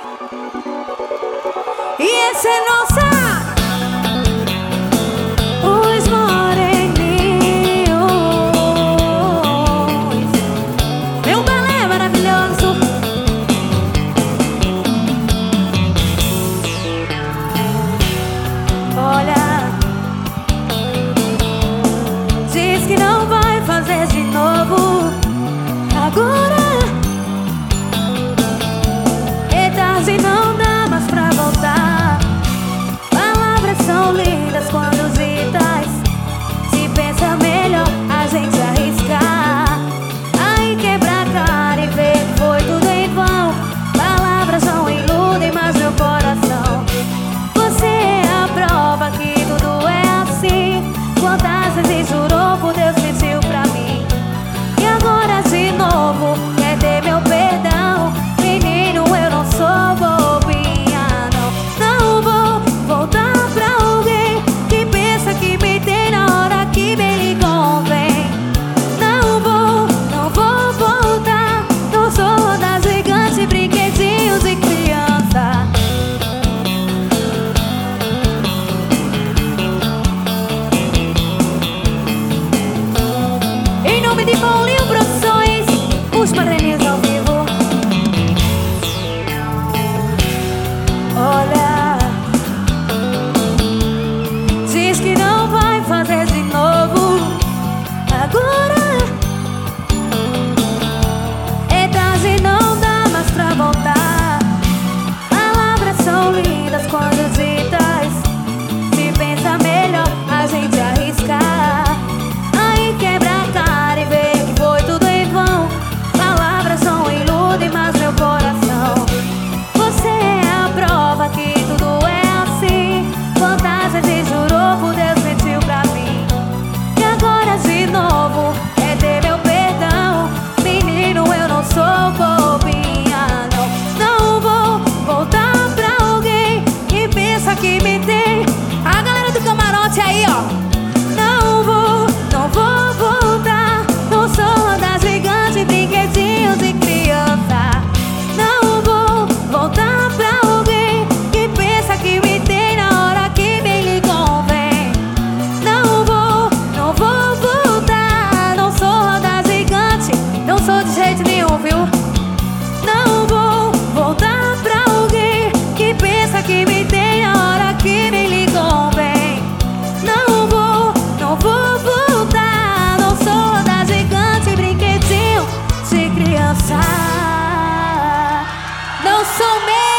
E esse é nossa os moreninhos. Meu balé maravilhoso. Olha, diz que não vai fazer de novo agora. É tarde, não dá mais pra voltar. Palavras são lindas quando ditas. Se pensa melhor a gente arriscar. Aí quebra a cara e vê que foi tudo em vão. Palavras não iludem mais meu coração. Você é a prova que tudo é assim. Quantas vezes jurou por Deus, mentiu pra mim. E agora de novo quer ter meu perdão. Menino, eu não sou bobinha, não. Não vou voltar pra alguém que pensa que me tem na hora que bem lhe convém. Não vou voltar. Não sou das gigantes, brinquedinhos e criança. Em nome de Paulinho Produções, os padrinhos ao vivo. Olha, diz que não vai fazer de novo agora. É tarde, não dá mais pra voltar. Palavras são lindas quando ditas. Se pensa melhor a gente arriscar. Aí quebra a cara e vê que foi tudo em vão. Palavras não iludem mais meu coração. Você é a prova que tudo é assim. Quantas vezes jurou por Deus, mentiu pra mim. E agora de novo é ter meu perdão. Menino, eu não sou bobinha, não. Não vou voltar pra alguém que pensa que me tem. A galera do camarote aí, ó. Não vou voltar. Não sou das gigantes, brinquedinhos e criança. Não vou voltar pra alguém que pensa que me tem na hora que bem lhe convém. Não vou voltar. Não sou das gigantes, não sou de jeito nenhum, viu? Não vou voltar pra alguém que pensa que me tem na hora que bem lhe convém. Não vou voltar. Não sou da gigante, brinquedinho de criança. Não sou mesmo.